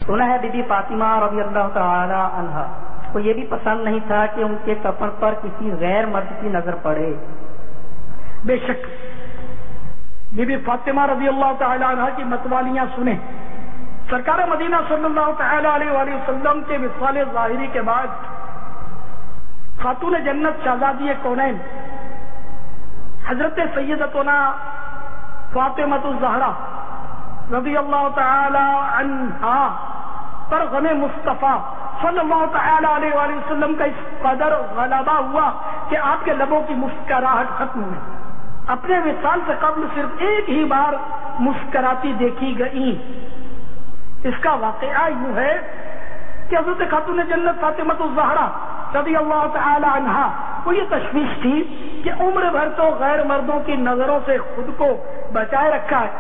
سنا ہے be be Fatima رضی اللہ تعالی عنہا کو یہ بھی پسند نہیں تھا کہ ان کے کفن پر کسی غیر مرد کی نظر پڑے. بے شک بی بی فاطمہ رضی اللہ تعالی عنہا کی متوالیاں سنیں. سرکار مدینہ صلی اللہ تعالی علیہ وآلہ وسلم کے وصال ظاہری کے بعد خاتون جنت شہزادی کونین حضرت سیدتنا فاطمہ الزہرا رضی اللہ تعالی عنہا پر غم مصطفیٰ صلی اللہ تعالی علیہ وآلہ وسلم کا اس قدر غلبہ ہوا کہ آپ کے لبوں کی مسکراہٹ ختم ہوئی. اپنے وصال سے قبل صرف ایک ہی بار مسکراتی دیکھی گئی. اس کا واقعہ یوں ہے کہ حضرت خاتون جنت فاطمہ الزہرا رضی اللہ تعالی عنہا کو یہ تشویش تھی کہ عمر بھر تو غیر مردوں کی نظروں سے خود کو بچائے رکھا ہے،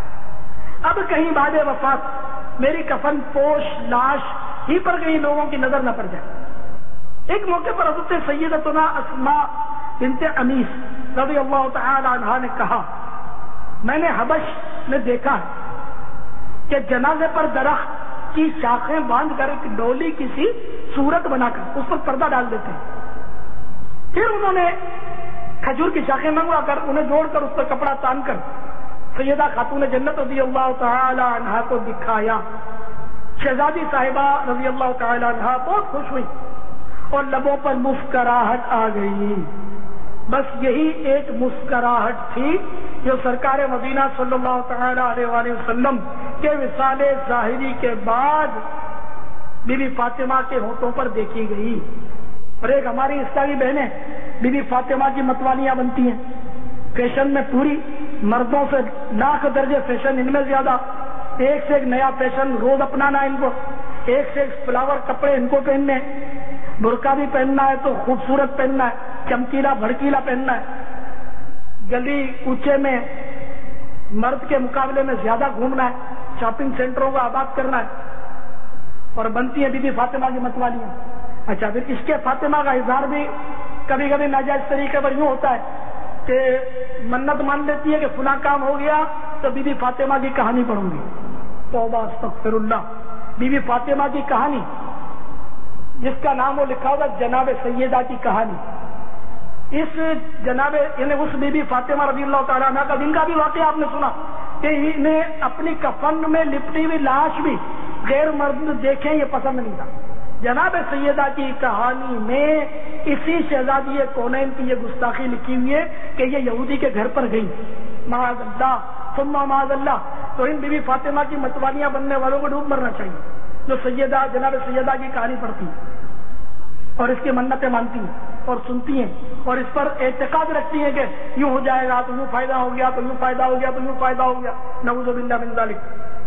اب کہیں بعد وفات میری کفن پوش لاش ہی پر کہیں لوگوں کی نظر نہ پڑ جائے. ایک موقع پر حضرت سیدتنا اسماء بنت امیس رضی اللہ تعالی عنہا نے کہا، میں نے حبش میں دیکھا ہے کہ جنازے پر درخت کی شاخیں باندھ کر ایک ڈولی کسی صورت بنا کر اس پر پردہ ڈال دیتے ہیں، پھر انہوں نے کھجور کی شاخیں منگوا کر انہیں جوڑ کر اس پر کپڑا تان کر سیدہ خاتون جنت رضی اللہ تعالی عنہا کو دکھایا. شہزادی صاحبہ رضی اللہ تعالی عنہا بہت خوش ہوئی اور لبوں پر مسکراہٹ آ گئی. بس یہی ایک مسکراہٹ تھی جو سرکار مدینہ صلی اللہ تعالی علیہ وآلہ وسلم کے وصال ظاہری کے بعد بی بی فاطمہ کے ہونٹوں پر دیکھی گئی. اور ایک ہماری اسلامی بہنیں بی بی فاطمہ کی متوالیاں بنتی ہیں، فیشن میں پوری، مردوں سے لاکھ درجے فیشن، ان میں زیادہ، ایک سے ایک نیا فیشن روز اپنانا ہے ان کو، ایک سے ایک فلاور کپڑے ان کو پہننے، برقع بھی پہننا ہے تو خوبصورت پہننا ہے، چمکیلا بھڑکیلا پہننا ہے، گلی کوچے میں مرد کے مقابلے میں زیادہ گھومنا ہے، شاپنگ سینٹروں کو آباد کرنا ہے، اور بنتی ہیں بی بی فاطمہ کی متوالیاں. اچھا، پھر اس کے فاطمہ کا اظہار بھی کبھی کبھی ناجائز طریقے پر یوں ہوتا ہے کہ منت مان لیتی ہے کہ فلاں کام ہو گیا تو بی بی فاطمہ کی کہانی پڑھوں گی. توبہ استغفر اللہ. بی بی فاطمہ کی کہانی جس کا نام وہ لکھا ہوگا جناب سیدہ کی کہانی، اس جناب یعنی اس بی بی فاطمہ رضی اللہ تعالیٰ عنہ کا جن کا بھی واقعہ آپ نے سنا کہ انہیں اپنی کفن میں لپٹی ہوئی لاش بھی غیر مرد دیکھیں یہ پسند نہیں تھا. جناب سیدہ کی کہانی میں اسی شہزادی کونین کی یہ گستاخی لکھی ہوئی ہے کہ یہ یہودی کے گھر پر گئی، معاذ اللہ ثم معاذ اللہ. تو ان بی بی فاطمہ کی متوالیاں بننے والوں کو ڈوب مرنا چاہیے جو سیدہ جناب سیدہ کی کہانی پڑھتی ہیں اور اس کی منتیں مانتی ہیں اور سنتی ہیں اور اس پر اعتقاد رکھتی ہیں کہ یوں ہو جائے گا تو یوں فائدہ ہو گیا تو یوں فائدہ ہو گیا تو یوں فائدہ ہو گیا، نعوذ باللہ من ذالک.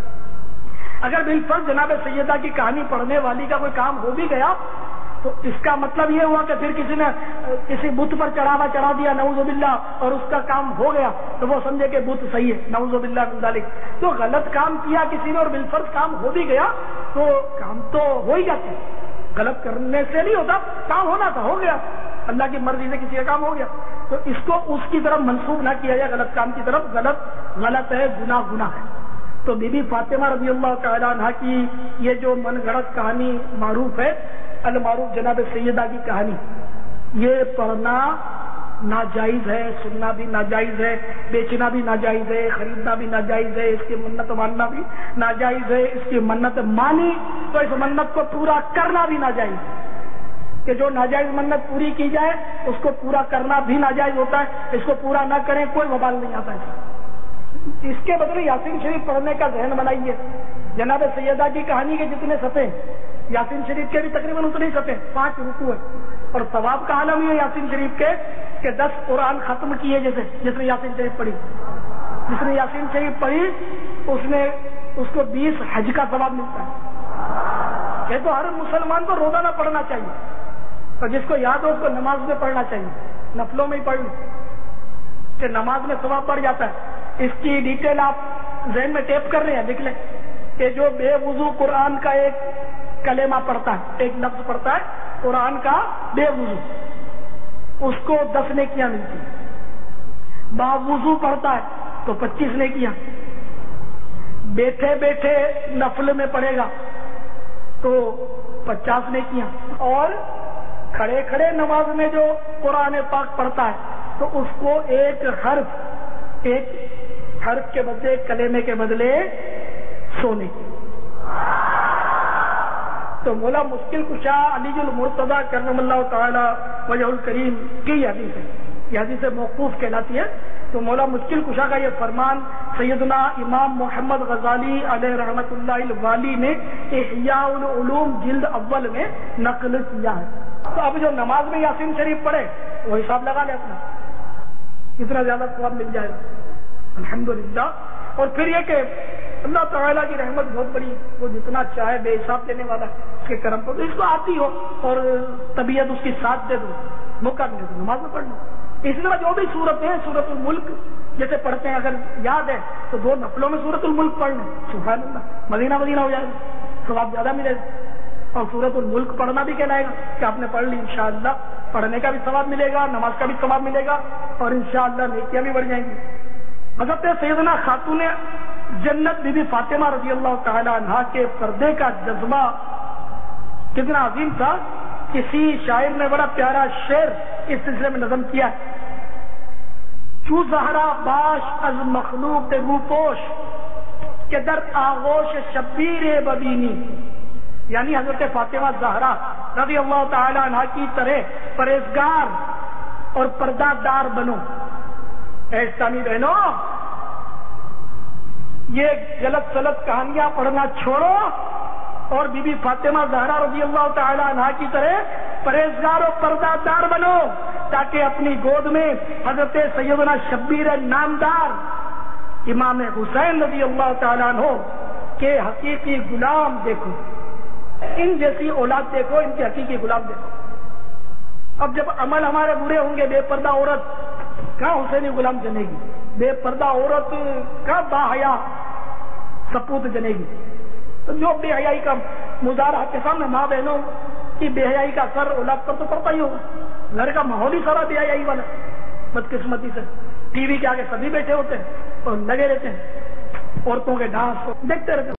اگر بالفرض جناب سیدہ کی کہانی پڑھنے والی کا کوئی کام ہو بھی گیا تو اس کا مطلب یہ ہوا کہ پھر کسی نے کسی بت پر چڑھاوا چڑھا دیا نعوذ باللہ اور اس کا کام ہو گیا تو وہ سمجھے کہ بت صحیح ہے، نعوذ باللہ من ذالک. تو غلط کام کیا کسی نے اور بالفرض کام ہو بھی گیا تو کام تو ہو ہی جاتے، غلط کرنے سے نہیں ہوتا، کام ہونا تھا ہو گیا، اللہ کی مرضی سے کسی کا کام ہو گیا تو اس کو اس کی طرف منسوخ نہ کیا جائے غلط کام کی طرف. غلط ہے، گناہ ہے. تو بی بی فاطمہ رضی اللہ تعالی عنہ کی یہ جو من گھڑت کہانی معروف ہے، المعروف جناب سیدہ کی کہانی، یہ پڑھنا ناجائز ہے، سننا بھی ناجائز ہے، بیچنا بھی ناجائز ہے، خریدنا بھی ناجائز ہے، اس کی منت ماننا بھی ناجائز ہے. اس کی منت مانی تو اس منت کو پورا کرنا بھی ناجائز ہے کہ جو ناجائز منت پوری کی جائے اس کو پورا کرنا بھی ناجائز ہوتا ہے. اس کو پورا نہ کریں کوئی وبال نہیں آتا ہے. اس کے بدلے یاسین شریف پڑھنے کا ذہن بنائیے. جناب سیدہ کی کہانی کے جتنے صفحے یاسین شریف کے بھی تقریباً اتنے ہی صفحے، 5 رکوع ہے، اور ثواب کا عالم یہ یاسین شریف کے کہ 10 قرآن ختم کیے. جیسے جس نے یاسین شریف پڑھی، جس نے یاسین شریف پڑھی اس کو 20 حج کا ثواب ملتا ہے. یہ تو ہر مسلمان کو روزانہ پڑھنا چاہیے اور جس کو یاد ہو اس کو نماز میں پڑھنا چاہیے، نفلوں میں ہی پڑھ لیں کہ نماز میں ثواب بڑھ جاتا ہے. اس کی ڈیٹیل آپ ذہن میں ٹیپ کر رہے ہیں، لکھ لیں کہ جو بے وضو قرآن کا ایک کلمہ پڑھتا ہے، ایک لفظ پڑھتا ہے قرآن کا بے وضو، اس کو 10 نیکیاں ملتی ہیں. باوضو پڑھتا ہے تو 25 نیکیاں. بیٹھے بیٹھے نفل میں پڑھے گا تو 50 نیکیاں، اور کھڑے کھڑے نماز میں جو قرآن پاک پڑھتا ہے تو اس کو ایک حرف کے بدلے، کلمے کے بدلے 100 نیکی۔ تو مولا مشکل کشا علی المرتضی کرم اللہ تعالی وجہ الکریم کی حدیث ہے، یہ حدیث موقوف کہلاتی ہے۔ تو مولا مشکل کشا کا یہ فرمان سیدنا امام محمد غزالی علیہ رحمۃ اللہ الوالی نے احیاء العلوم جلد اول میں نقل کیا ہے۔ تو اب جو نماز میں یاسین شریف پڑھے وہ حساب لگا لے اپنا، کتنا زیادہ ثواب مل جائے گا الحمدللہ۔ اور پھر یہ کہ اللہ تعالیٰ کی رحمت بہت بڑی، وہ جتنا چاہے بے حساب دینے والا ہے، اس کے کرم کو تو اس کو آتی ہو اور طبیعت اس کی ساتھ دے دو، موقع ملے تو نماز میں پڑھ لو۔ اسی طرح جو بھی صورتیں ہیں، سورۃ الملک جیسے پڑھتے ہیں، اگر یاد ہے تو 2 نفلوں میں سورۃ الملک پڑھ لیں، سبحان اللہ، مدینہ مدینہ ہو جائے گا، ثواب زیادہ ملے گا۔ اور سورۃ الملک پڑھنا بھی کہلائے گا کہ آپ نے پڑھ لی، انشاءاللہ پڑھنے کا بھی ثواب ملے گا، نماز کا بھی ثواب ملے گا، اور انشاءاللہ نیکیاں بھی بڑھ جائیں گی۔ حضرت سیدنا خاتون جنت بی بی فاطمہ رضی اللہ تعالی عنہا کے پردے کا جذبہ کتنا عظیم تھا، کسی شاعر نے بڑا پیارا شعر اس سلسلے میں نظم کیا ہے۔ چو زہرا باش از مخلوق روپوش کہ در آغوش شبیر ببینی، یعنی حضرت فاطمہ زہرا رضی اللہ تعالی عنہا کی طرح پرہیزگار اور پردہ دار بنو۔ اے اسلامی بہنوں، یہ غلط سلط کہانیاں پڑھنا چھوڑو اور بی بی فاطمہ زہرا رضی اللہ تعالی عنہا کی طرح پرہیزگار اور پردہ دار بنو، تاکہ اپنی گود میں حضرت سیدنا شبیر نامدار امام حسین رضی اللہ تعالیٰ عنہ کے حقیقی غلام دیکھو، ان جیسی اولاد دیکھو، ان کے حقیقی غلام دیکھو۔ اب جب عمل ہمارے برے ہوں گے، بے پردہ عورت کہاں حسینی غلام جنے گی، بے پردہ عورت کہاں باحیا سپوت جنے گی۔ تو جو بے حیائی کا مظاہرہ کے سامنے ماں بہنوں کی بے حیائی کا اثر اولاد پر تو پڑتا ہی ہوگا۔ گھر کا ماحول ہی سارا بے حیائی والا، بدقسمتی سے ٹی وی کے آگے سبھی بیٹھے ہوتے ہیں اور لگے رہتے ہیں، عورتوں کے ڈانس دیکھتے رہتے ہیں۔